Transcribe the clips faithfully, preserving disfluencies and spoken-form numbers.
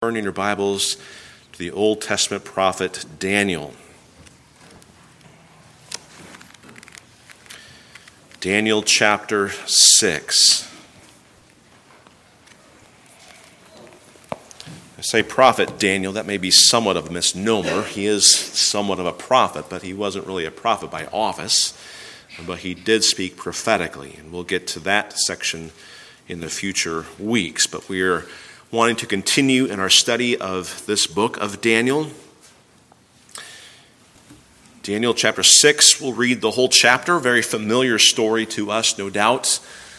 Turn in your Bibles to the Old Testament prophet Daniel. Daniel chapter six. I say prophet Daniel, that may be somewhat of a misnomer. He is somewhat of a prophet, but he wasn't really a prophet by office. But he did speak prophetically, and we'll get to that section in the future weeks. But we are wanting to continue in our study of this book of Daniel. Daniel chapter six, we'll read the whole chapter, very familiar story to us, no doubt.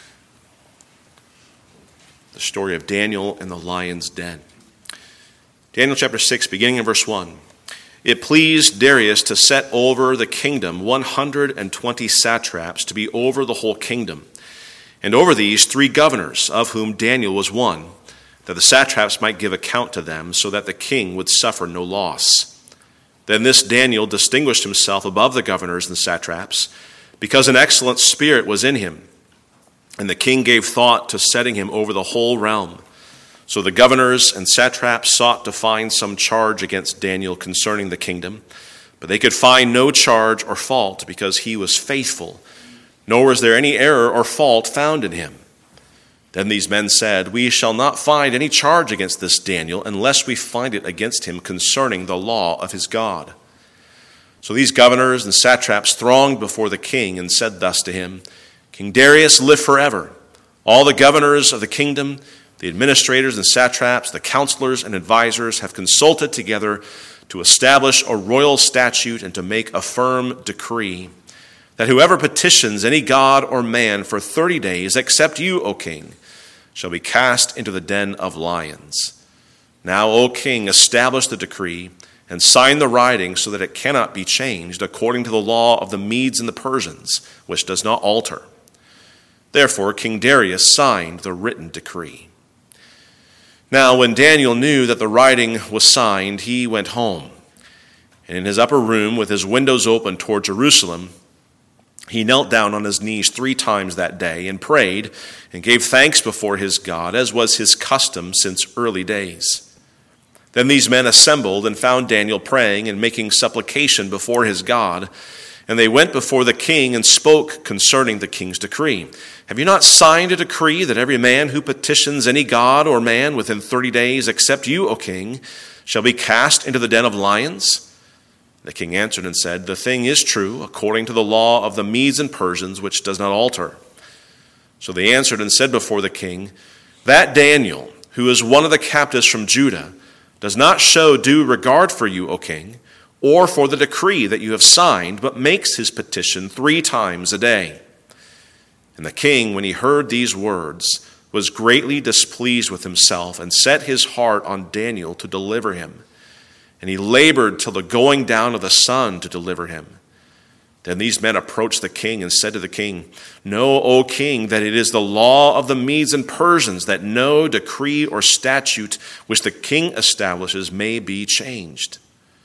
The story of Daniel in the lion's den. Daniel chapter six, beginning in verse one. It pleased Darius to set over the kingdom one hundred twenty satraps to be over the whole kingdom, and over these three governors, of whom Daniel was one, that the satraps might give account to them, so that the king would suffer no loss. Then this Daniel distinguished himself above the governors and satraps, because an excellent spirit was in him, and the king gave thought to setting him over the whole realm. So the governors and satraps sought to find some charge against Daniel concerning the kingdom, but they could find no charge or fault, because he was faithful, nor was there any error or fault found in him. Then these men said, "We shall not find any charge against this Daniel unless we find it against him concerning the law of his God." So these governors and satraps thronged before the king and said thus to him, "King Darius, live forever. All the governors of the kingdom, the administrators and satraps, the counselors and advisors have consulted together to establish a royal statute and to make a firm decree, that whoever petitions any god or man for thirty days, except you, O king, shall be cast into the den of lions. Now, O king, establish the decree and sign the writing so that it cannot be changed, according to the law of the Medes and the Persians, which does not alter." Therefore King Darius signed the written decree. Now when Daniel knew that the writing was signed, he went home, and in his upper room, with his windows open toward Jerusalem, he knelt down on his knees three times that day and prayed and gave thanks before his God, as was his custom since early days. Then these men assembled and found Daniel praying and making supplication before his God. And they went before the king and spoke concerning the king's decree. "Have you not signed a decree that every man who petitions any god or man within thirty days, except you, O king, shall be cast into the den of lions?" The king answered and said, "The thing is true, according to the law of the Medes and Persians, which does not alter." So they answered and said before the king, "That Daniel, who is one of the captives from Judah, does not show due regard for you, O king, or for the decree that you have signed, but makes his petition three times a day." And the king, when he heard these words, was greatly displeased with himself and set his heart on Daniel to deliver him. And he labored till the going down of the sun to deliver him. Then these men approached the king and said to the king, "Know, O king, that it is the law of the Medes and Persians that no decree or statute which the king establishes may be changed."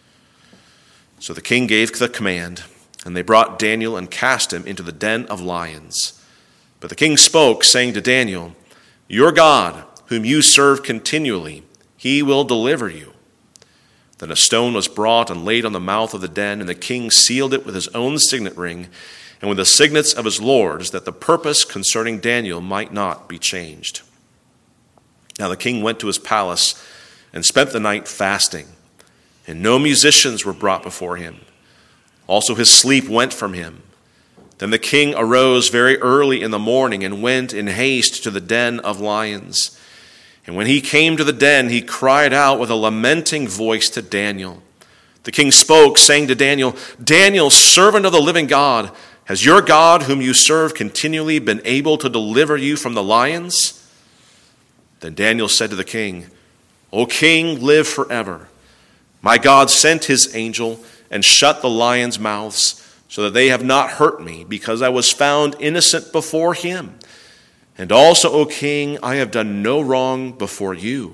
So the king gave the command, and they brought Daniel and cast him into the den of lions. But the king spoke, saying to Daniel, "Your God, whom you serve continually, he will deliver you." Then a stone was brought and laid on the mouth of the den, and the king sealed it with his own signet ring and with the signets of his lords, that the purpose concerning Daniel might not be changed. Now the king went to his palace and spent the night fasting, and no musicians were brought before him. Also his sleep went from him. Then the king arose very early in the morning and went in haste to the den of lions. And when he came to the den, he cried out with a lamenting voice to Daniel. The king spoke, saying to Daniel, "Daniel, servant of the living God, has your God, whom you serve continually, been able to deliver you from the lions?" Then Daniel said to the king, "O king, live forever. My God sent his angel and shut the lions' mouths, so that they have not hurt me, because I was found innocent before him. And also, O king, I have done no wrong before you."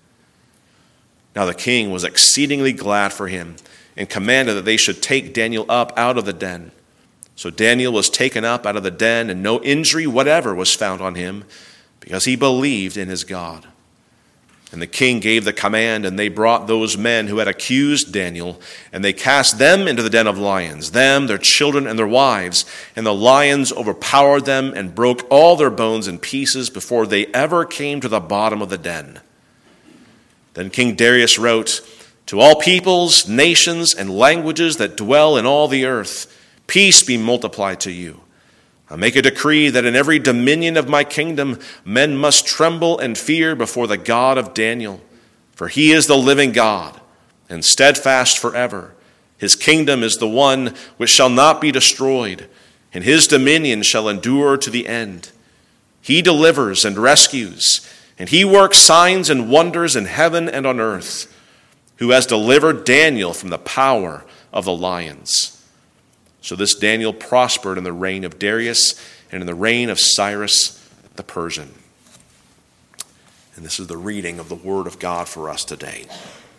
Now the king was exceedingly glad for him, and commanded that they should take Daniel up out of the den. So Daniel was taken up out of the den, and no injury whatever was found on him, because he believed in his God. And the king gave the command, and they brought those men who had accused Daniel, and they cast them into the den of lions, them, their children, and their wives. And the lions overpowered them and broke all their bones in pieces before they ever came to the bottom of the den. Then King Darius wrote, "To all peoples, nations, and languages that dwell in all the earth, peace be multiplied to you. I make a decree that in every dominion of my kingdom men must tremble and fear before the God of Daniel. For he is the living God, and steadfast forever. His kingdom is the one which shall not be destroyed, and his dominion shall endure to the end. He delivers and rescues, and he works signs and wonders in heaven and on earth, who has delivered Daniel from the power of the lions." So this Daniel prospered in the reign of Darius and in the reign of Cyrus the Persian. And this is the reading of the Word of God for us today.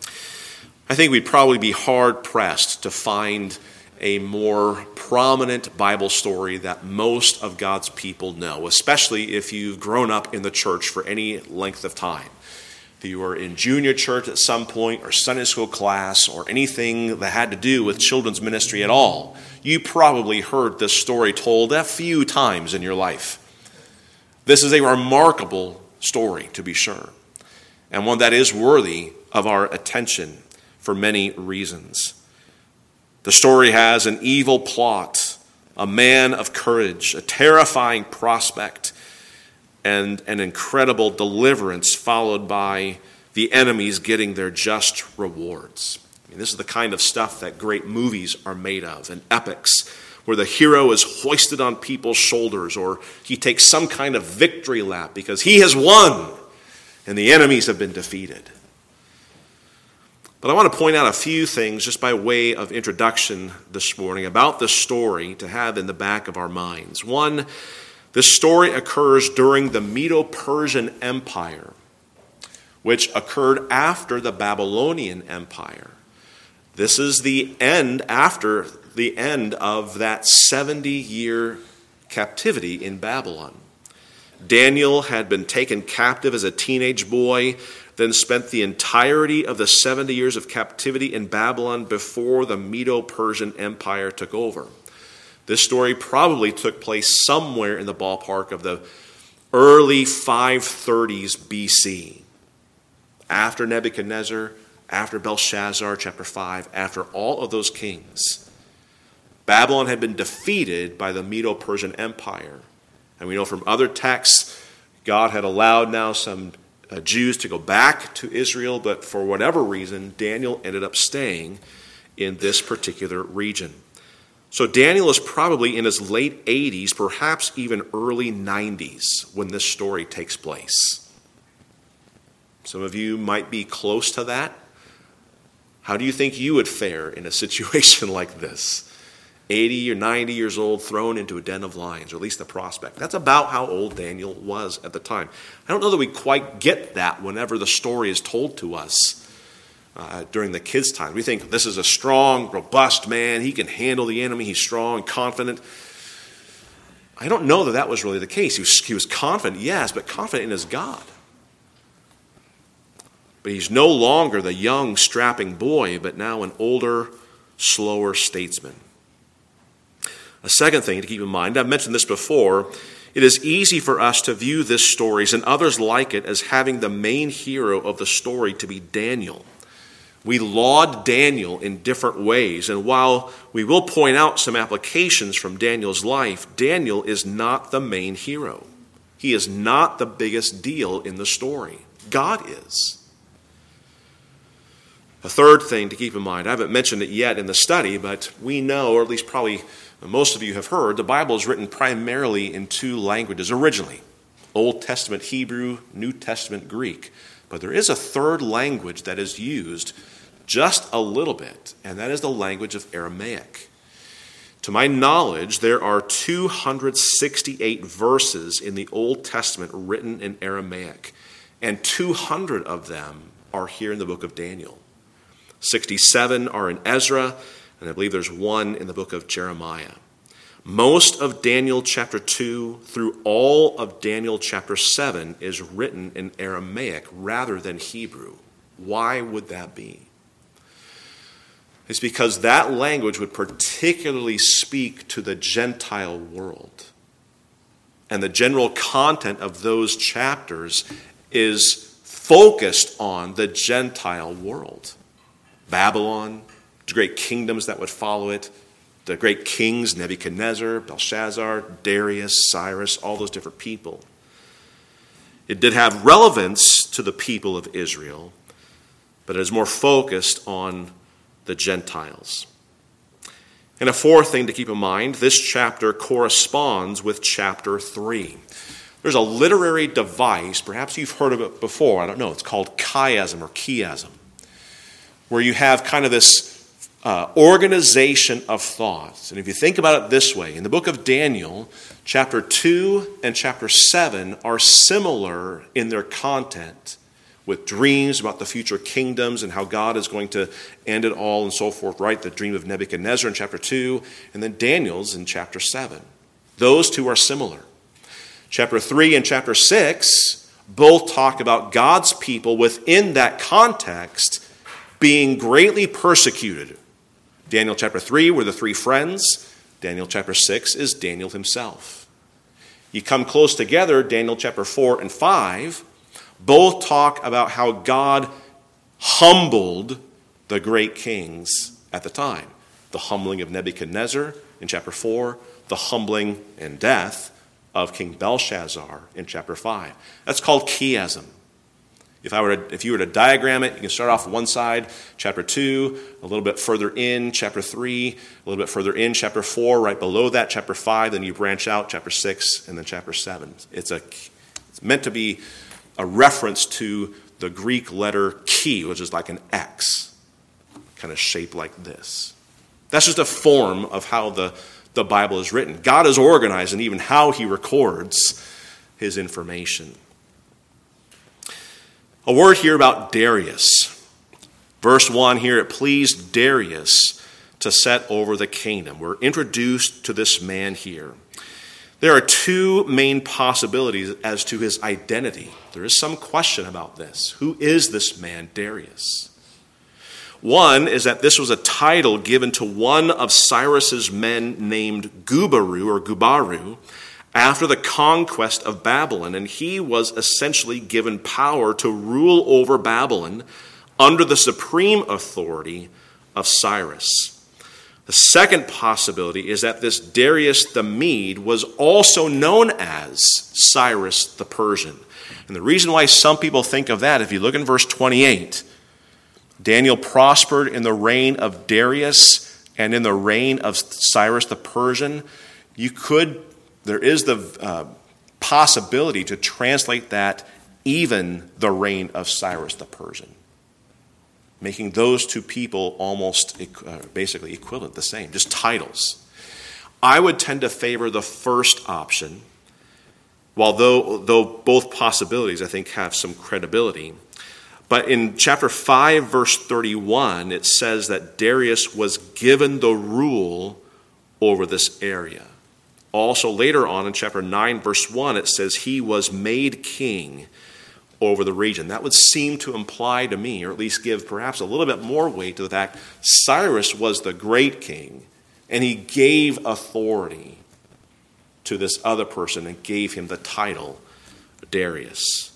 I think we'd probably be hard-pressed to find a more prominent Bible story that most of God's people know, especially if you've grown up in the church for any length of time. If you were in junior church at some point, or Sunday school class, or anything that had to do with children's ministry at all, you probably heard this story told a few times in your life. This is a remarkable story, to be sure, and one that is worthy of our attention for many reasons. The story has an evil plot, a man of courage, a terrifying prospect, and an incredible deliverance followed by the enemies getting their just rewards. I mean, this is the kind of stuff that great movies are made of, and epics, where the hero is hoisted on people's shoulders, or he takes some kind of victory lap because he has won and the enemies have been defeated. But I want to point out a few things just by way of introduction this morning about this story to have in the back of our minds. One, this story occurs during the Medo-Persian Empire, which occurred after the Babylonian Empire. This is the end, after the end of that seventy-year captivity in Babylon. Daniel had been taken captive as a teenage boy, then spent the entirety of the seventy years of captivity in Babylon before the Medo-Persian Empire took over. This story probably took place somewhere in the ballpark of the early five thirties B C, after Nebuchadnezzar, after Belshazzar, chapter five, after all of those kings. Babylon had been defeated by the Medo-Persian Empire. And we know from other texts, God had allowed now some uh, Jews to go back to Israel, but for whatever reason, Daniel ended up staying in this particular region. So Daniel is probably in his late eighties, perhaps even early nineties, when this story takes place. Some of you might be close to that. How do you think you would fare in a situation like this? eighty or ninety years old, thrown into a den of lions, or at least the prospect. That's about how old Daniel was at the time. I don't know that we quite get that whenever the story is told to us uh, during the kids' time. We think this is a strong, robust man. He can handle the enemy. He's strong, confident. I don't know that that was really the case. He was, he was confident, yes, but confident in his God. But he's no longer the young, strapping boy, but now an older, slower statesman. A second thing to keep in mind, I've mentioned this before, it is easy for us to view this story and others like it as having the main hero of the story to be Daniel. We laud Daniel in different ways, and while we will point out some applications from Daniel's life, Daniel is not the main hero. He is not the biggest deal in the story. God is. A third thing to keep in mind, I haven't mentioned it yet in the study, but we know, or at least probably most of you have heard, the Bible is written primarily in two languages originally. Old Testament Hebrew, New Testament Greek. But there is a third language that is used just a little bit, and that is the language of Aramaic. To my knowledge, there are two hundred sixty-eight verses in the Old Testament written in Aramaic, and two hundred of them are here in the book of Daniel. sixty-seven are in Ezra, and I believe there's one in the book of Jeremiah. Most of Daniel chapter two through all of Daniel chapter seven is written in Aramaic rather than Hebrew. Why would that be? It's because that language would particularly speak to the Gentile world. And the general content of those chapters is focused on the Gentile world. Babylon, the great kingdoms that would follow it, the great kings, Nebuchadnezzar, Belshazzar, Darius, Cyrus, all those different people. It did have relevance to the people of Israel, but it is more focused on the Gentiles. And a fourth thing to keep in mind, this chapter corresponds with chapter three. There's a literary device, perhaps you've heard of it before, I don't know, it's called chiasm or chiasm, where you have kind of this uh, organization of thoughts. And if you think about it this way, in the book of Daniel, chapter two and chapter seven are similar in their content, with dreams about the future kingdoms and how God is going to end it all and so forth, right? The dream of Nebuchadnezzar in chapter two, and then Daniel's in chapter seven. Those two are similar. Chapter three and chapter six both talk about God's people within that context being greatly persecuted. Daniel chapter three were the three friends. Daniel chapter six is Daniel himself. You come close together, Daniel chapter four and five, both talk about how God humbled the great kings at the time. The humbling of Nebuchadnezzar in chapter four, the humbling and death of King Belshazzar in chapter five. That's called chiasm. If I were to, if you were to diagram it, you can start off one side, chapter two, a little bit further in, chapter three, a little bit further in, chapter four, right below that, chapter five, then you branch out, chapter six, and then chapter seven. It's a it's meant to be a reference to the Greek letter chi, which is like an X, kind of shaped like this. That's just a form of how the, the Bible is written. God is organized in even how he records his information. A word here about Darius. Verse one here, it pleased Darius to set over the kingdom. We're introduced to this man here. There are two main possibilities as to his identity. There is some question about this. Who is this man, Darius? One is that this was a title given to one of Cyrus's men named Gubaru or Gubaru after the conquest of Babylon, and he was essentially given power to rule over Babylon under the supreme authority of Cyrus. The second possibility is that this Darius the Mede was also known as Cyrus the Persian. And the reason why some people think of that, if you look in verse twenty-eight, Daniel prospered in the reign of Darius and in the reign of Cyrus the Persian. You could, there is the uh, possibility to translate that even the reign of Cyrus the Persian, making those two people almost uh, basically equivalent, the same, just titles. I would tend to favor the first option, while though, though both possibilities I think have some credibility. But in chapter five, verse thirty-one, it says that Darius was given the rule over this area. Also later on in chapter nine, verse one, it says he was made king over the region. That would seem to imply to me, or at least give perhaps a little bit more weight to the fact Cyrus was the great king, and he gave authority to this other person and gave him the title Darius.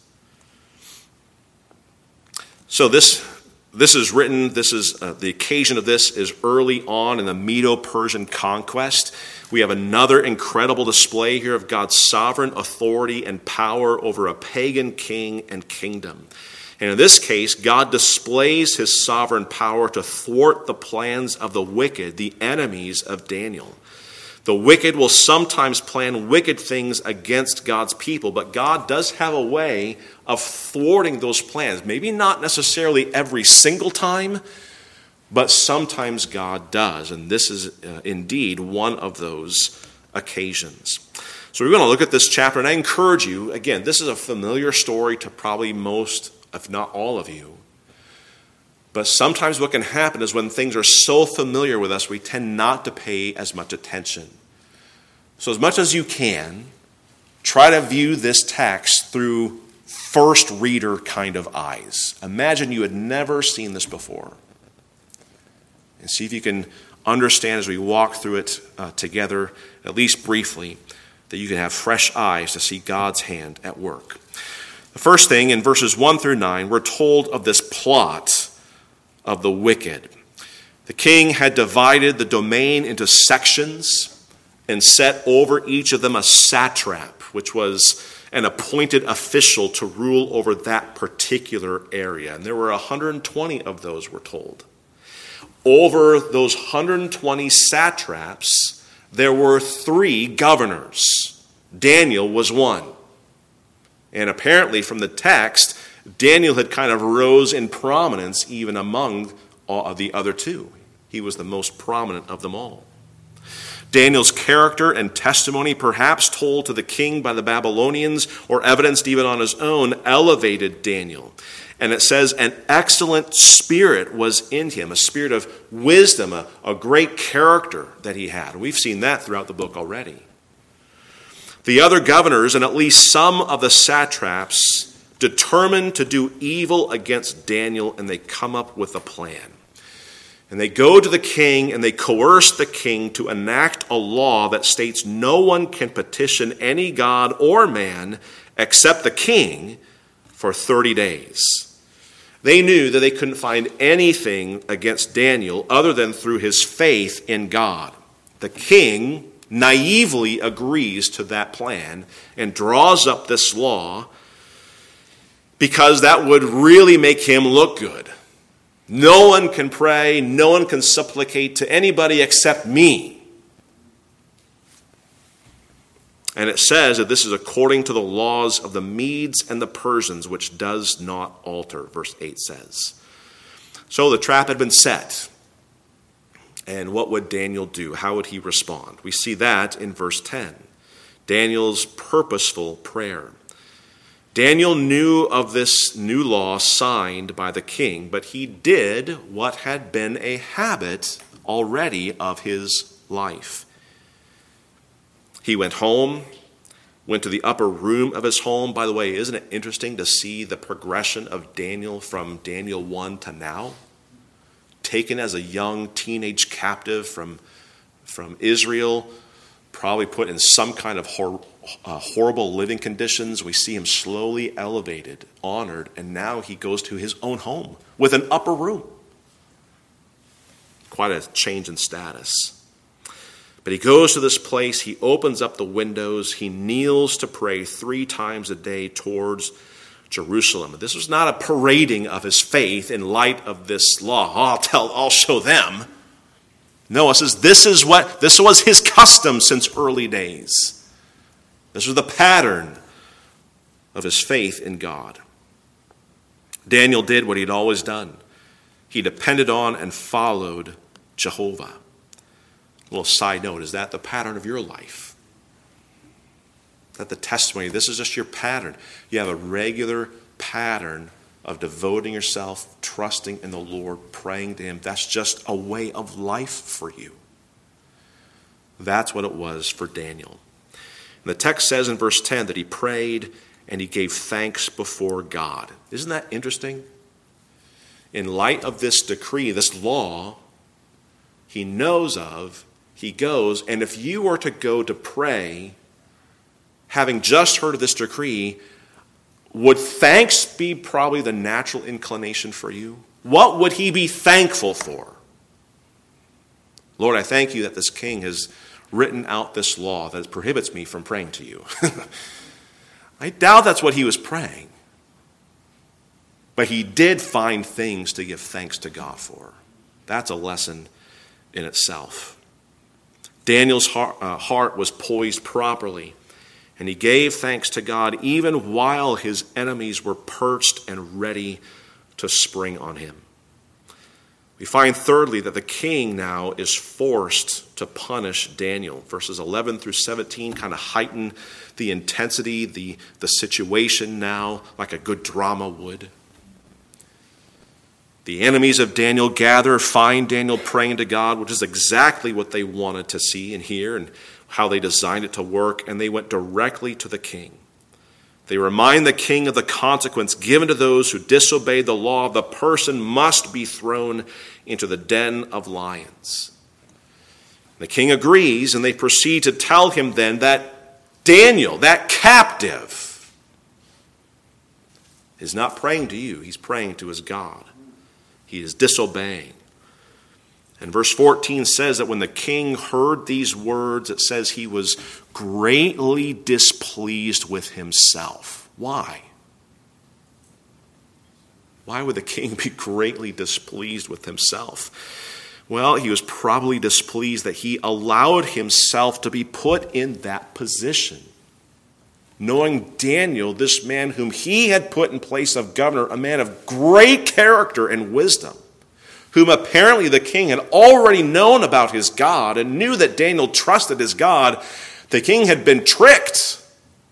So this this is written, this is uh, the occasion of this is early on in the Medo-Persian conquest. We have another incredible display here of God's sovereign authority and power over a pagan king and kingdom. And in this case, God displays his sovereign power to thwart the plans of the wicked, the enemies of Daniel. The wicked will sometimes plan wicked things against God's people, but God does have a way of thwarting those plans. Maybe not necessarily every single time, but sometimes God does. And this is uh, indeed one of those occasions. So we're going to look at this chapter, and I encourage you, again, this is a familiar story to probably most, if not all of you. But sometimes what can happen is when things are so familiar with us, we tend not to pay as much attention. So as much as you can, try to view this text through first reader kind of eyes. Imagine you had never seen this before. And see if you can understand as we walk through it uh, together, at least briefly, that you can have fresh eyes to see God's hand at work. The first thing, in verses one through nine, we're told of this plot of the wicked. The king had divided the domain into sections and set over each of them a satrap, which was an appointed official to rule over that particular area. And there were one hundred twenty of those, we're told. Over those one hundred twenty satraps, there were three governors. Daniel was one. And apparently from the text, Daniel had kind of rose in prominence even among all of the other two. He was the most prominent of them all. Daniel's character and testimony, perhaps told to the king by the Babylonians or evidenced even on his own, elevated Daniel. And it says an excellent spirit was in him, a spirit of wisdom, a, a great character that he had. We've seen that throughout the book already. The other governors and at least some of the satraps determined to do evil against Daniel, and they come up with a plan. And they go to the king and they coerce the king to enact a law that states no one can petition any god or man except the king for thirty days. They knew that they couldn't find anything against Daniel other than through his faith in God. The king naively agrees to that plan and draws up this law because that would really make him look good. No one can pray, no one can supplicate to anybody except me. And it says that this is according to the laws of the Medes and the Persians, which does not alter, verse eight says. So the trap had been set. And what would Daniel do? How would he respond? We see that in verse ten. Daniel's purposeful prayer. Daniel knew of this new law signed by the king, but he did what had been a habit already of his life. He went home, went to the upper room of his home. By the way, isn't it interesting to see the progression of Daniel from Daniel one to now? Taken as a young teenage captive from, from Israel, probably put in some kind of hor- uh, horrible living conditions. We see him slowly elevated, honored, and now he goes to his own home with an upper room. Quite a change in status. But he goes to this place, he opens up the windows, he kneels to pray three times a day towards Jerusalem. This was not a parading of his faith in light of this law. Oh, I'll tell, I'll show them. No, it says this is what this was his custom since early days. This was the pattern of his faith in God. Daniel did what he'd always done. He depended on and followed Jehovah. A little side note, is that the pattern of your life? Is that the testimony? This is just your pattern. You have a regular pattern of devoting yourself, trusting in the Lord, praying to him. That's just a way of life for you. That's what it was for Daniel. And the text says in verse ten that he prayed and he gave thanks before God. Isn't that interesting? In light of this decree, this law, he knows of, he goes, and if you were to go to pray, having just heard of this decree, would thanks be probably the natural inclination for you? What would he be thankful for? Lord, I thank you that this king has written out this law that prohibits me from praying to you. I doubt that's what he was praying. But he did find things to give thanks to God for. That's a lesson in itself. Daniel's heart, uh, heart was poised properly, and he gave thanks to God even while his enemies were perched and ready to spring on him. We find thirdly that the king now is forced to punish Daniel. Verses eleven through seventeen kind of heighten the intensity, the, the situation now, like a good drama would. The enemies of Daniel gather, find Daniel praying to God, which is exactly what they wanted to see and hear, and how they designed it to work, and they went directly to the king. They remind the king of the consequence given to those who disobey the law. The person must be thrown into the den of lions. The king agrees, and they proceed to tell him then that Daniel, that captive, is not praying to you. He's praying to his God. He is disobeying. And verse fourteen says that when the king heard these words, it says he was greatly displeased with himself. Why? Why would the king be greatly displeased with himself? Well, he was probably displeased that he allowed himself to be put in that position. Knowing Daniel, this man whom he had put in place of governor, a man of great character and wisdom, whom apparently the king had already known about his God and knew that Daniel trusted his God, the king had been tricked.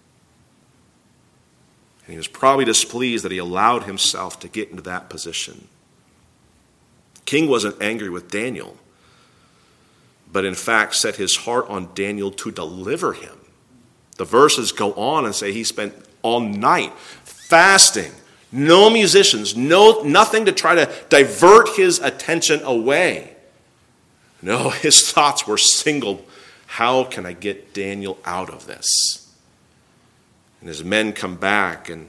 And he was probably displeased that he allowed himself to get into that position. The king wasn't angry with Daniel, but in fact set his heart on Daniel to deliver him. The verses go on and say he spent all night fasting. No musicians, no nothing to try to divert his attention away. No, his thoughts were single. How can I get Daniel out of this? And his men come back and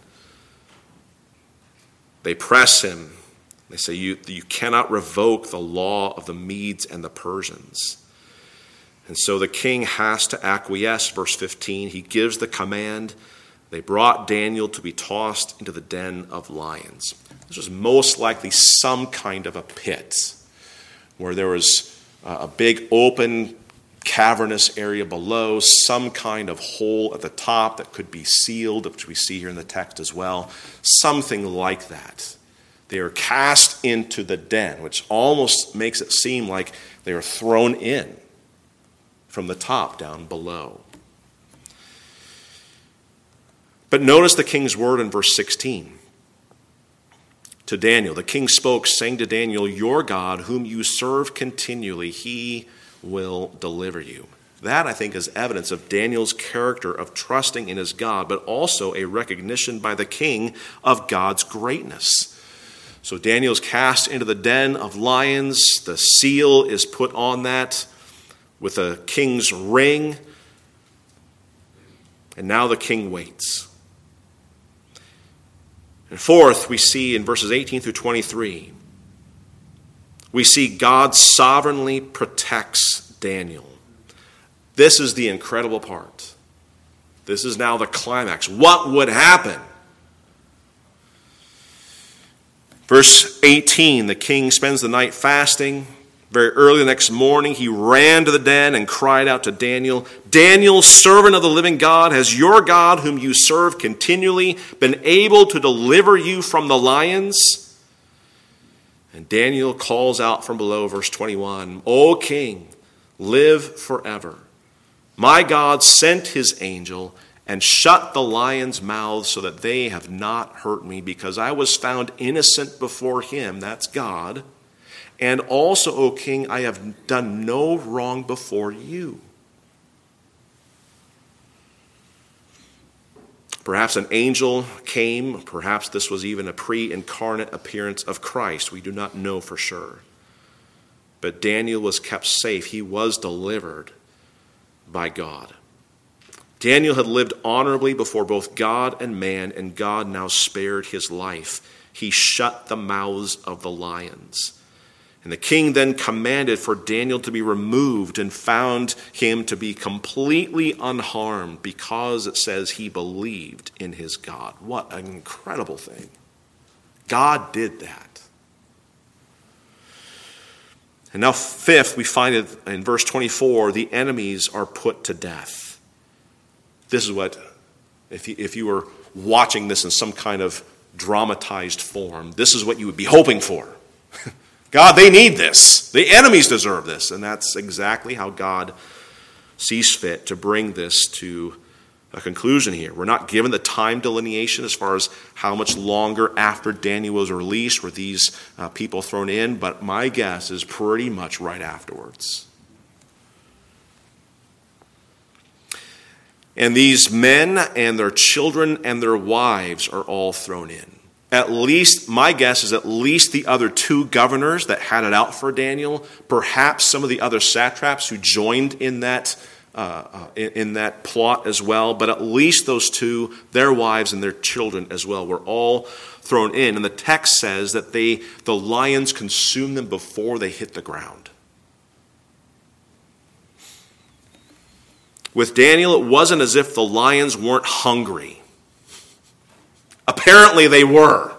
they press him. They say, you, you cannot revoke the law of the Medes and the Persians. And so the king has to acquiesce. Verse fifteen, he gives the command. They brought Daniel to be tossed into the den of lions. This was most likely some kind of a pit where there was a big open cavernous area below, some kind of hole at the top that could be sealed, which we see here in the text as well. Something like that. They are cast into the den, which almost makes it seem like they are thrown in from the top down below. But notice the king's word in verse sixteen. To Daniel, the king spoke, saying to Daniel, your God, whom you serve continually, he will deliver you. That, I think, is evidence of Daniel's character of trusting in his God, but also a recognition by the king of God's greatness. So Daniel's cast into the den of lions. The seal is put on that with a king's ring. And now the king waits. And fourth, we see in verses eighteen through twenty-three, we see God sovereignly protects Daniel. This is the incredible part. This is now the climax. What would happen? Verse eighteen, the king spends the night fasting. Very early the next morning, he ran to the den and cried out to Daniel, Daniel, servant of the living God, has your God, whom you serve continually, been able to deliver you from the lions? And Daniel calls out from below, verse twenty-one, O king, live forever. My God sent his angel and shut the lions' mouths so that they have not hurt me, because I was found innocent before him, that's God. And also, O king, I have done no wrong before you. Perhaps an angel came. Perhaps this was even a pre-incarnate appearance of Christ. We do not know for sure. But Daniel was kept safe. He was delivered by God. Daniel had lived honorably before both God and man, and God now spared his life. He shut the mouths of the lions. And the king then commanded for Daniel to be removed and found him to be completely unharmed because it says he believed in his God. What an incredible thing. God did that. And now fifth, we find it in verse twenty-four, the enemies are put to death. This is what, if you, if you were watching this in some kind of dramatized form, this is what you would be hoping for. God, they need this. The enemies deserve this. And that's exactly how God sees fit to bring this to a conclusion here. We're not given the time delineation as far as how much longer after Daniel was released were these uh, people thrown in, but my guess is pretty much right afterwards. And these men and their children and their wives are all thrown in. At least, my guess is at least the other two governors that had it out for Daniel, perhaps some of the other satraps who joined in that uh, uh, in, in that plot as well, but at least those two, their wives and their children as well, were all thrown in. And the text says that they the lions consumed them before they hit the ground. With Daniel, it wasn't as if the lions weren't hungry. Apparently they were.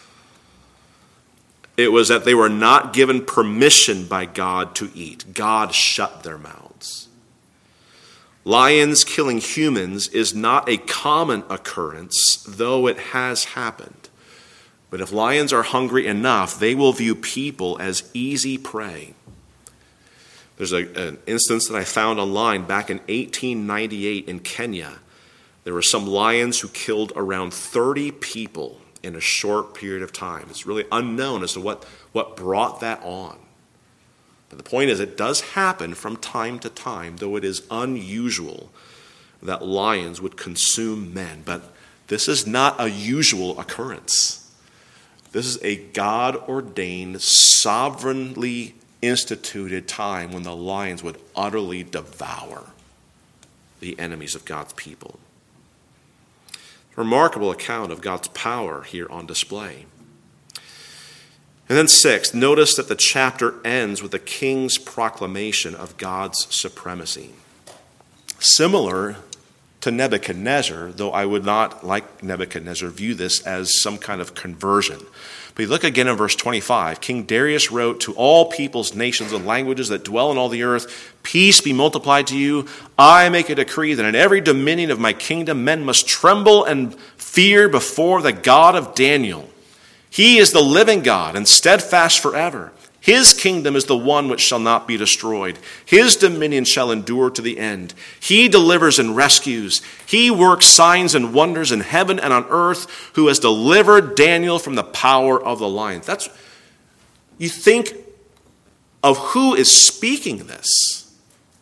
It was that they were not given permission by God to eat. God shut their mouths. Lions killing humans is not a common occurrence, though it has happened. But if lions are hungry enough, they will view people as easy prey. There's a, an instance that I found online back in eighteen ninety-eight in Kenya. There were some lions who killed around thirty people in a short period of time. It's really unknown as to what, what brought that on. But the point is, it does happen from time to time, though it is unusual that lions would consume men. But this is not a usual occurrence. This is a God-ordained, sovereignly instituted time when the lions would utterly devour the enemies of God's people. A remarkable account of God's power here on display. And then sixth, notice that the chapter ends with the king's proclamation of God's supremacy. Similar to Nebuchadnezzar, though I would not, like Nebuchadnezzar, view this as some kind of conversion. But you look again in verse twenty-five. King Darius wrote, "To all peoples, nations, and languages that dwell in all the earth, peace be multiplied to you. I make a decree that in every dominion of my kingdom men must tremble and fear before the God of Daniel. He is the living God and steadfast forever. His kingdom is the one which shall not be destroyed. His dominion shall endure to the end. He delivers and rescues. He works signs and wonders in heaven and on earth, who has delivered Daniel from the power of the lions." That's, you think of who is speaking this.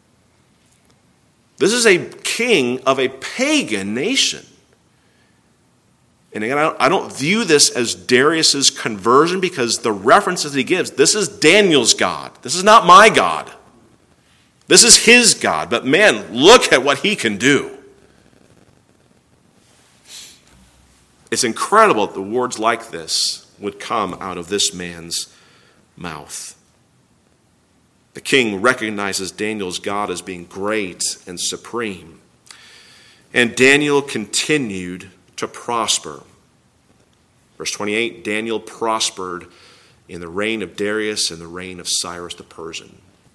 This is a king of a pagan nation. And again, I don't, I don't view this as Darius's conversion, because the references he gives, this is Daniel's God. This is not my God. This is his God. But man, look at what he can do. It's incredible that the words like this would come out of this man's mouth. The king recognizes Daniel's God as being great and supreme. And Daniel continued to prosper. Verse twenty-eight, Daniel prospered in the reign of Darius and the reign of Cyrus the Persian.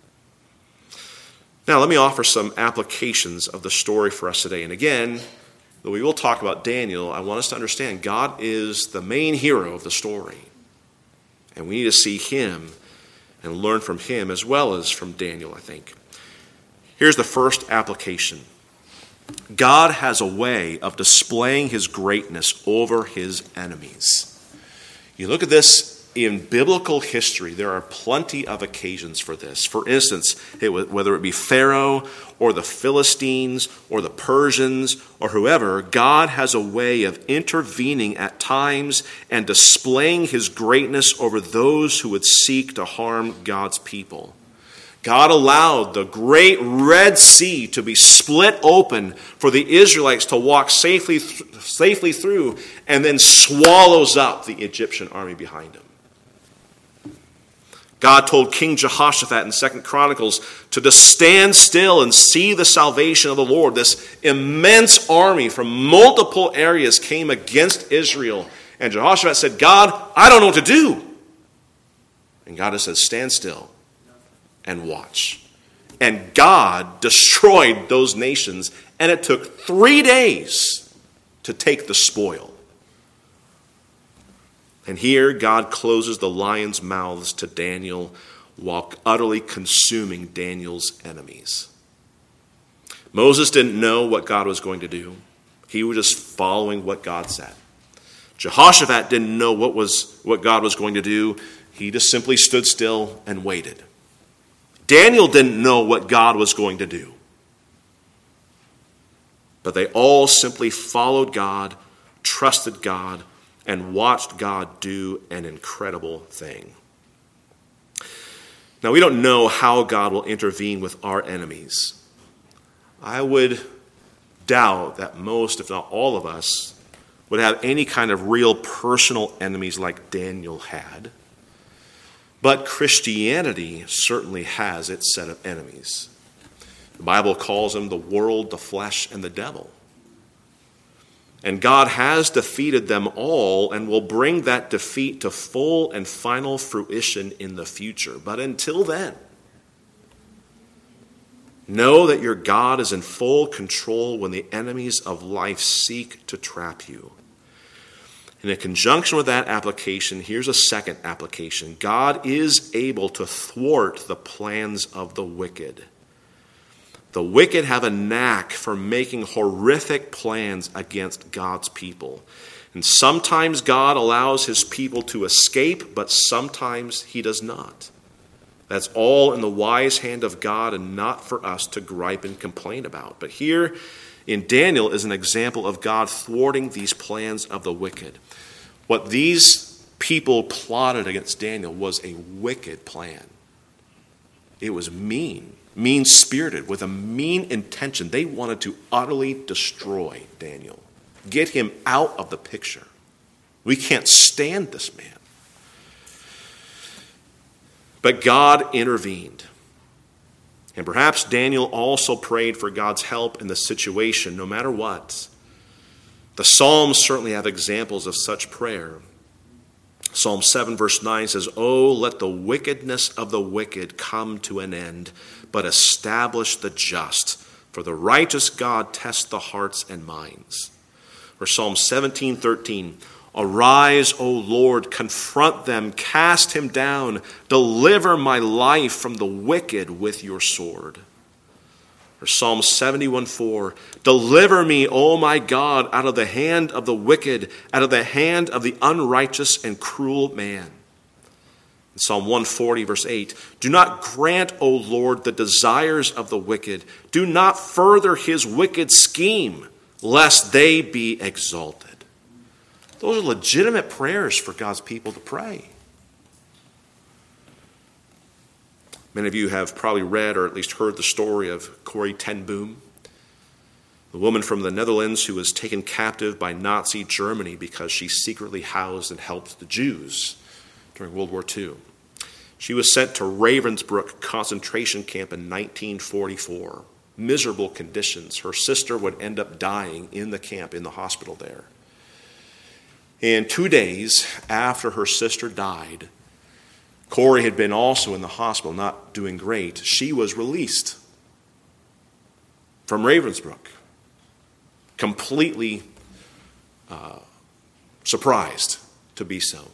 Now, let me offer some applications of the story for us today. And again, though we will talk about Daniel, I want us to understand God is the main hero of the story. And we need to see him and learn from him as well as from Daniel, I think. Here's the first application. God has a way of displaying his greatness over his enemies. You look at this in biblical history, there are plenty of occasions for this. For instance, it, whether it be Pharaoh or the Philistines or the Persians or whoever, God has a way of intervening at times and displaying his greatness over those who would seek to harm God's people. God allowed the great Red Sea to be split open for the Israelites to walk safely, th- safely through, and then swallows up the Egyptian army behind him. God told King Jehoshaphat in Second Chronicles to just stand still and see the salvation of the Lord. This immense army from multiple areas came against Israel. And Jehoshaphat said, "God, I don't know what to do." And God has said, "Stand still and watch." And God destroyed those nations, and it took three days to take the spoil. And here God closes the lions' mouths to Daniel while utterly consuming Daniel's enemies. Moses didn't know what God was going to do. He was just following what God said. Jehoshaphat didn't know what was what God was going to do. He just simply stood still and waited. Daniel didn't know what God was going to do. But they all simply followed God, trusted God, and watched God do an incredible thing. Now, we don't know how God will intervene with our enemies. I would doubt that most, if not all of us, would have any kind of real personal enemies like Daniel had. But Christianity certainly has its set of enemies. The Bible calls them the world, the flesh, and the devil. And God has defeated them all and will bring that defeat to full and final fruition in the future. But until then, know that your God is in full control when the enemies of life seek to trap you. And in conjunction with that application, here's a second application. God is able to thwart the plans of the wicked. The wicked have a knack for making horrific plans against God's people. And sometimes God allows his people to escape, but sometimes he does not. That's all in the wise hand of God and not for us to gripe and complain about. But here in Daniel is an example of God thwarting these plans of the wicked. What these people plotted against Daniel was a wicked plan. It was mean, mean-spirited, with a mean intention. They wanted to utterly destroy Daniel, get him out of the picture. We can't stand this man. But God intervened. And perhaps Daniel also prayed for God's help in the situation, no matter what. The Psalms certainly have examples of such prayer. Psalm seven verse nine says, "Oh, let the wickedness of the wicked come to an end, but establish the just. For the righteous God tests the hearts and minds." Or Psalm seventeen thirteen, "Arise, O Lord, confront them, cast him down, deliver my life from the wicked with your sword." Or Psalm seventy-one four, "Deliver me, O my God, out of the hand of the wicked, out of the hand of the unrighteous and cruel man." In Psalm one forty verse eight, "Do not grant, O Lord, the desires of the wicked. Do not further his wicked scheme, lest they be exalted." Those are legitimate prayers for God's people to pray. Many of you have probably read or at least heard the story of Corrie ten Boom, the woman from the Netherlands who was taken captive by Nazi Germany because she secretly housed and helped the Jews during World War Two. She was sent to Ravensbrück concentration camp in nineteen forty-four. Miserable conditions. Her sister would end up dying in the camp, in the hospital there. And two days after her sister died, Corrie had been also in the hospital, not doing great. She was released from Ravensbrück, completely uh, surprised to be so.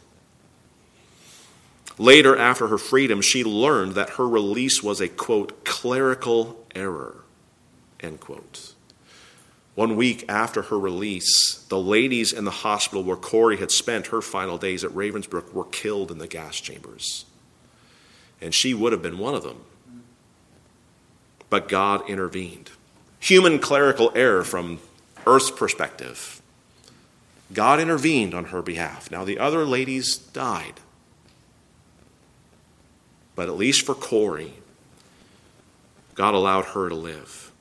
Later, after her freedom, she learned that her release was a, quote, clerical error, end quote. One week after her release, the ladies in the hospital where Corrie had spent her final days at Ravensbrück were killed in the gas chambers. And she would have been one of them. But God intervened. Human clerical error from Earth's perspective. God intervened on her behalf. Now the other ladies died. But at least for Corrie, God allowed her to live.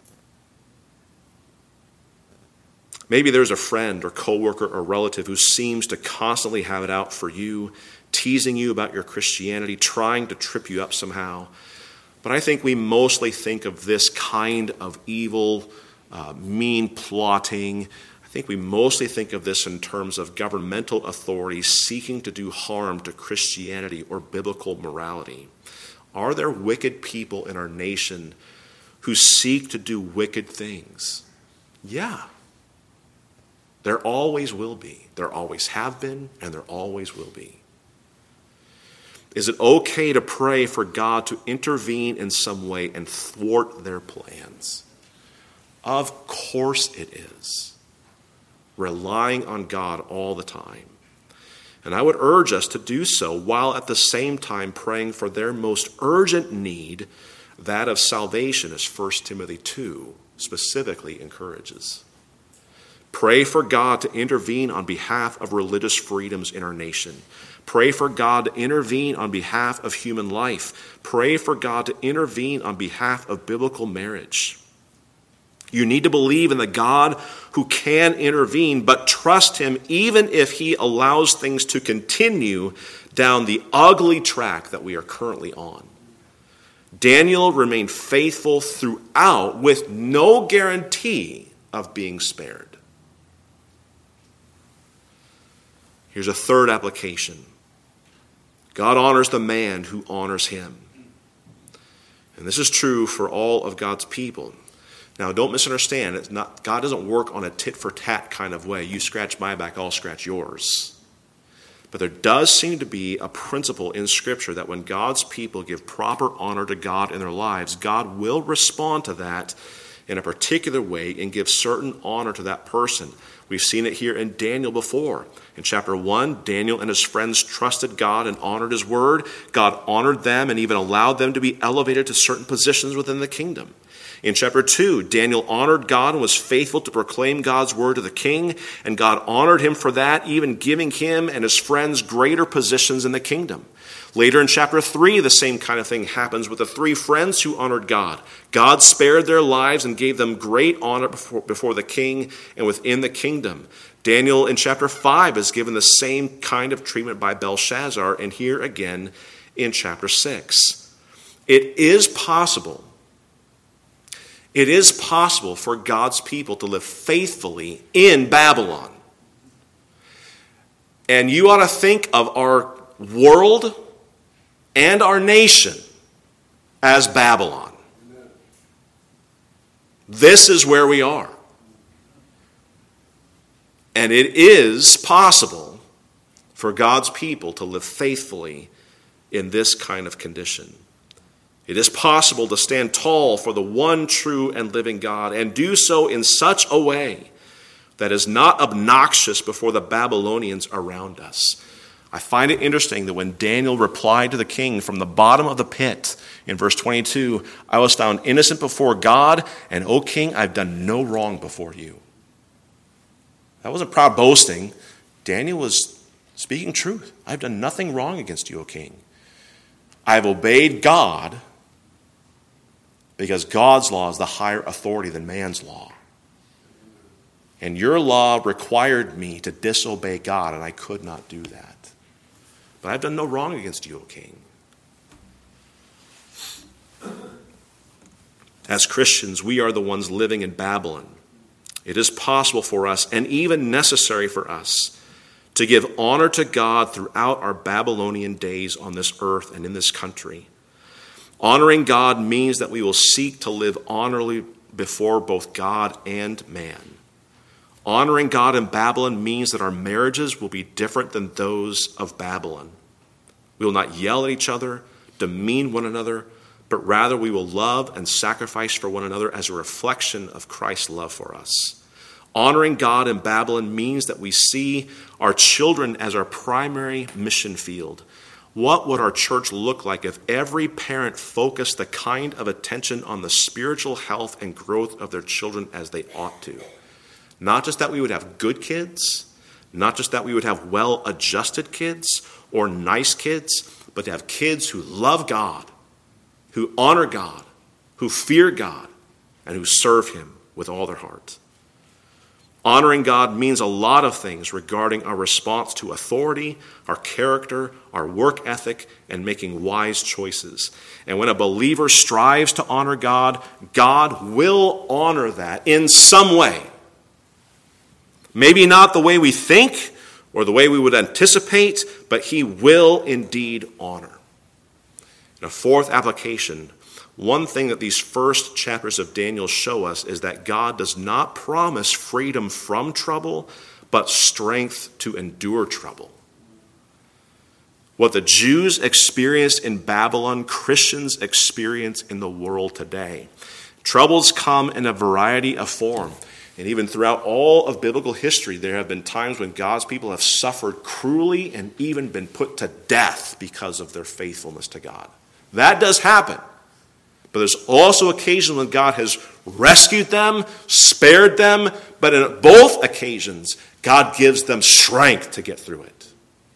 Maybe there's a friend or coworker or relative who seems to constantly have it out for you, teasing you about your Christianity, trying to trip you up somehow. But I think we mostly think of this kind of evil, uh, mean plotting. I think we mostly think of this in terms of governmental authorities seeking to do harm to Christianity or biblical morality. Are there wicked people in our nation who seek to do wicked things? Yeah. There always will be. There always have been, and there always will be. Is it okay to pray for God to intervene in some way and thwart their plans? Of course it is. Relying on God all the time. And I would urge us to do so while at the same time praying for their most urgent need, that of salvation, as First Timothy two specifically encourages. Pray for God to intervene on behalf of religious freedoms in our nation. Pray for God to intervene on behalf of human life. Pray for God to intervene on behalf of biblical marriage. You need to believe in the God who can intervene, but trust him even if he allows things to continue down the ugly track that we are currently on. Daniel remained faithful throughout with no guarantee of being spared. Here's a third application. God honors the man who honors him. And this is true for all of God's people. Now, don't misunderstand. It's not, God doesn't work on a tit-for-tat kind of way. You scratch my back, I'll scratch yours. But there does seem to be a principle in Scripture that when God's people give proper honor to God in their lives, God will respond to that in a particular way and give certain honor to that person. We've seen it here in Daniel before. In chapter one, Daniel and his friends trusted God and honored his word. God honored them and even allowed them to be elevated to certain positions within the kingdom. In chapter two, Daniel honored God and was faithful to proclaim God's word to the king, and God honored him for that, even giving him and his friends greater positions in the kingdom. Later in chapter three, the same kind of thing happens with the three friends who honored God. God spared their lives and gave them great honor before, before the king and within the kingdom. Daniel in chapter five is given the same kind of treatment by Belshazzar, and here again in chapter six. It is possible, it is possible for God's people to live faithfully in Babylon. And you ought to think of our world and our nation as Babylon. This is where we are. And it is possible for God's people to live faithfully in this kind of condition. It is possible to stand tall for the one true and living God and do so in such a way that is not obnoxious before the Babylonians around us. I find it interesting that when Daniel replied to the king from the bottom of the pit in verse twenty-two, I was found innocent before God, and O king, I've done no wrong before you. That wasn't proud boasting. Daniel was speaking truth. I've done nothing wrong against you, O king. I've obeyed God because God's law is the higher authority than man's law. And your law required me to disobey God, and I could not do that. But I've done no wrong against you, O king. As Christians, we are the ones living in Babylon. It is possible for us, and even necessary for us, to give honor to God throughout our Babylonian days on this earth and in this country. Honoring God means that we will seek to live honorably before both God and man. Honoring God in Babylon means that our marriages will be different than those of Babylon. We will not yell at each other, demean one another, but rather we will love and sacrifice for one another as a reflection of Christ's love for us. Honoring God in Babylon means that we see our children as our primary mission field. What would our church look like if every parent focused the kind of attention on the spiritual health and growth of their children as they ought to? Not just that we would have good kids, not just that we would have well-adjusted kids or nice kids, but to have kids who love God, who honor God, who fear God, and who serve him with all their heart. Honoring God means a lot of things regarding our response to authority, our character, our work ethic, and making wise choices. And when a believer strives to honor God, God will honor that in some way. Maybe not the way we think or the way we would anticipate, but he will indeed honor. And a fourth application, one thing that these first chapters of Daniel show us is that God does not promise freedom from trouble, but strength to endure trouble. What the Jews experienced in Babylon, Christians experience in the world today. Troubles come in a variety of form. And even throughout all of biblical history, there have been times when God's people have suffered cruelly and even been put to death because of their faithfulness to God. That does happen. But there's also occasions when God has rescued them, spared them, but in both occasions, God gives them strength to get through it.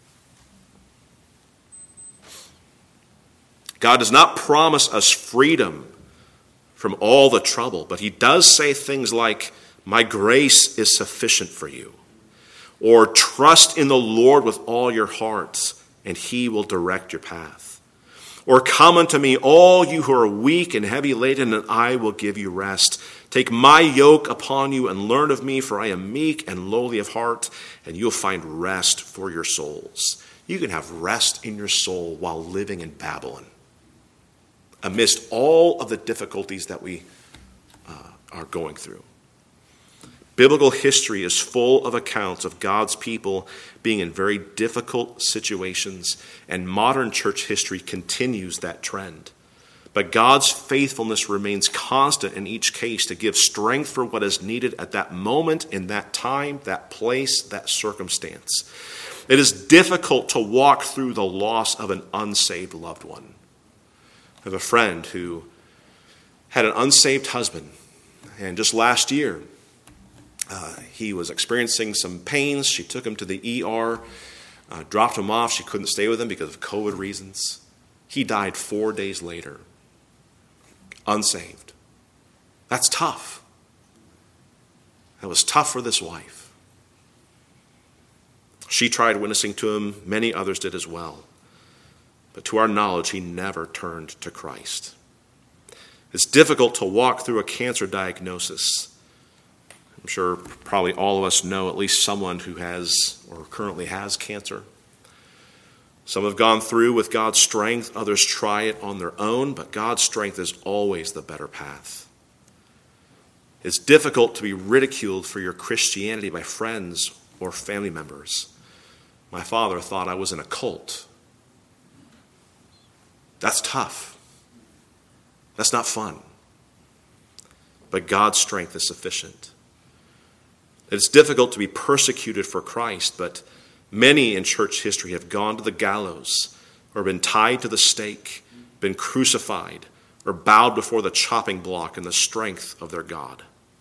God does not promise us freedom from all the trouble, but he does say things like, my grace is sufficient for you, or trust in the Lord with all your heart, and he will direct your path. Or come unto me, all you who are weak and heavy laden, and I will give you rest. Take my yoke upon you and learn of me, for I am meek and lowly of heart, and you'll find rest for your souls. You can have rest in your soul while living in Babylon, amidst all of the difficulties that we uh, are going through. Biblical history is full of accounts of God's people being in very difficult situations, and modern church history continues that trend. But God's faithfulness remains constant in each case to give strength for what is needed at that moment, in that time, that place, that circumstance. It is difficult to walk through the loss of an unsaved loved one. I have a friend who had an unsaved husband, and just last year, Uh, he was experiencing some pains. She took him to the E R, uh, dropped him off. She couldn't stay with him because of COVID reasons. He died four days later, unsaved. That's tough. That was tough for this wife. She tried witnessing to him. Many others did as well. But to our knowledge, he never turned to Christ. It's difficult to walk through a cancer diagnosis. I'm sure probably all of us know at least someone who has or currently has cancer. Some have gone through with God's strength. Others try it on their own, but God's strength is always the better path. It's difficult to be ridiculed for your Christianity by friends or family members. My father thought I was in a cult. That's tough. That's not fun. But God's strength is sufficient. It's difficult to be persecuted for Christ, but many in church history have gone to the gallows or been tied to the stake, been crucified, or bowed before the chopping block in the strength of their God.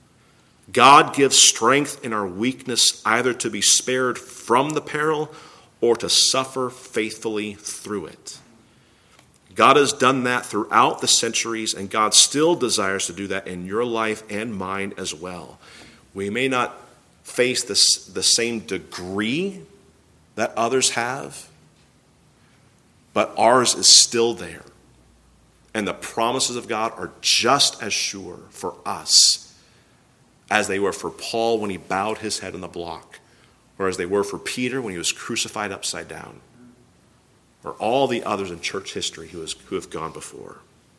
God gives strength in our weakness, either to be spared from the peril or to suffer faithfully through it. God has done that throughout the centuries, and God still desires to do that in your life and mine as well. We may not face this, the same degree that others have, but ours is still there. And the promises of God are just as sure for us as they were for Paul when he bowed his head on the block, or as they were for Peter when he was crucified upside down, or all the others in church history who, has, who have gone before.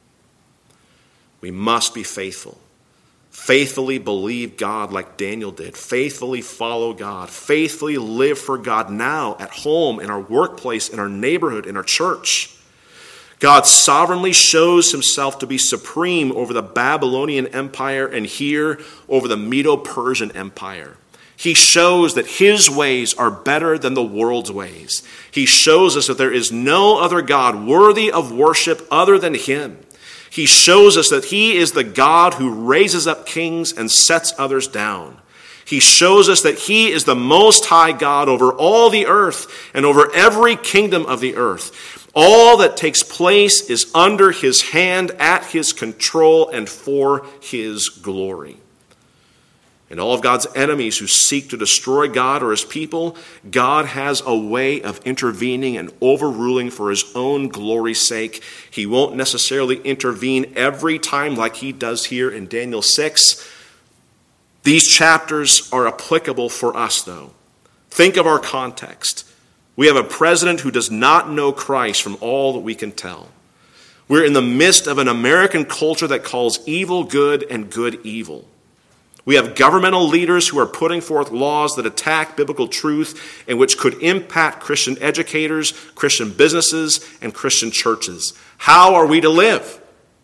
We must be faithful. Faithfully believe God like Daniel did. Faithfully follow God. Faithfully live for God now, at home, in our workplace, in our neighborhood, in our church. God sovereignly shows himself to be supreme over the Babylonian Empire and here over the Medo-Persian Empire. He shows that his ways are better than the world's ways. He shows us that there is no other God worthy of worship other than him. He shows us that he is the God who raises up kings and sets others down. He shows us that he is the most high God over all the earth and over every kingdom of the earth. All that takes place is under his hand, at his control, and for his glory. And all of God's enemies who seek to destroy God or his people, God has a way of intervening and overruling for his own glory's sake. He won't necessarily intervene every time like he does here in Daniel six. These chapters are applicable for us, though. Think of our context. We have a president who does not know Christ from all that we can tell. We're in the midst of an American culture that calls evil good and good evil. We have governmental leaders who are putting forth laws that attack biblical truth and which could impact Christian educators, Christian businesses, and Christian churches. How are we to live?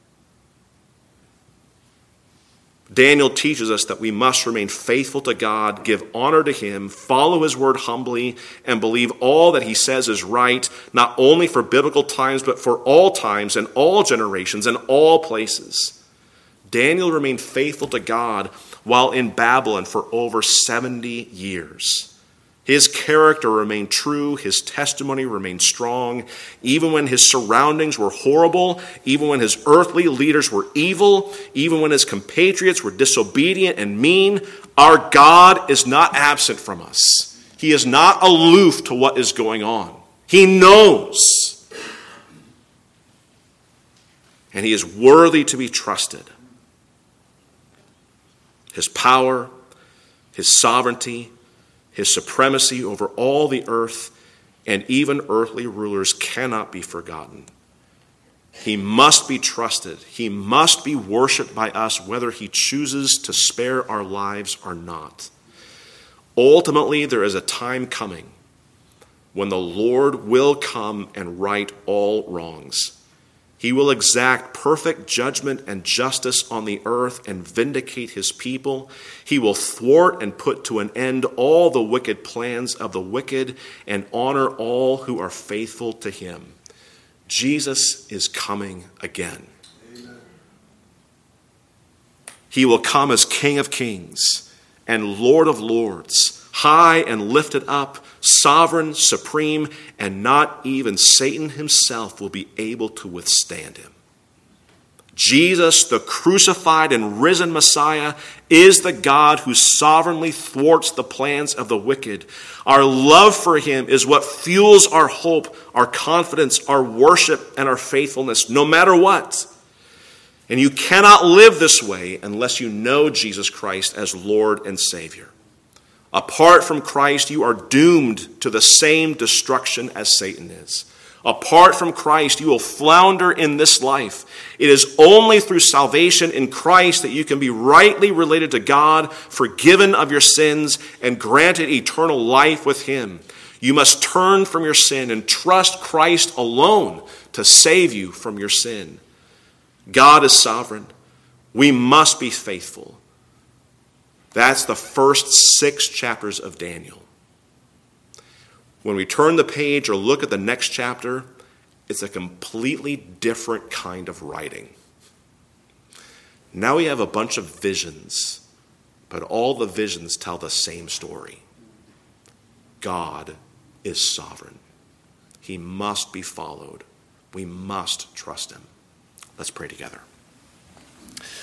Daniel teaches us that we must remain faithful to God, give honor to him, follow his word humbly, and believe all that he says is right, not only for biblical times, but for all times and all generations and all places. Daniel remained faithful to God while in Babylon for over seventy years. His character remained true. His testimony remained strong. Even when his surroundings were horrible, even when his earthly leaders were evil, even when his compatriots were disobedient and mean, our God is not absent from us. He is not aloof to what is going on. He knows. And he is worthy to be trusted. His power, his sovereignty, his supremacy over all the earth and even earthly rulers cannot be forgotten. He must be trusted. He must be worshiped by us whether he chooses to spare our lives or not. Ultimately, there is a time coming when the Lord will come and right all wrongs. He will exact perfect judgment and justice on the earth and vindicate his people. He will thwart and put to an end all the wicked plans of the wicked and honor all who are faithful to him. Jesus is coming again. Amen. He will come as King of Kings and Lord of Lords, high and lifted up, sovereign, supreme, and not even Satan himself will be able to withstand him. Jesus, the crucified and risen Messiah, is the God who sovereignly thwarts the plans of the wicked. Our love for him is what fuels our hope, our confidence, our worship, and our faithfulness, no matter what. And you cannot live this way unless you know Jesus Christ as Lord and Savior. Apart from Christ, you are doomed to the same destruction as Satan is. Apart from Christ, you will flounder in this life. It is only through salvation in Christ that you can be rightly related to God, forgiven of your sins, and granted eternal life with him. You must turn from your sin and trust Christ alone to save you from your sin. God is sovereign. We must be faithful. That's the first six chapters of Daniel. When we turn the page or look at the next chapter, it's a completely different kind of writing. Now we have a bunch of visions, but all the visions tell the same story. God is sovereign. He must be followed. We must trust him. Let's pray together.